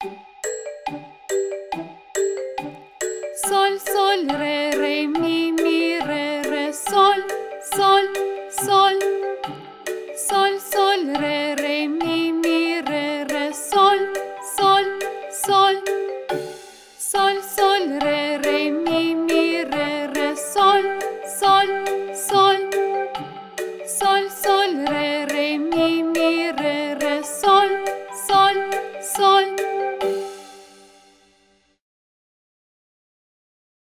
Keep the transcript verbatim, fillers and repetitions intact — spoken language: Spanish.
Sol, sol, re, re, mi, mi, re, re, sol, sol, sol. Sol, sol, re, re, mi, mi, re, re, sol, sol, sol. Sol, sol, re, re.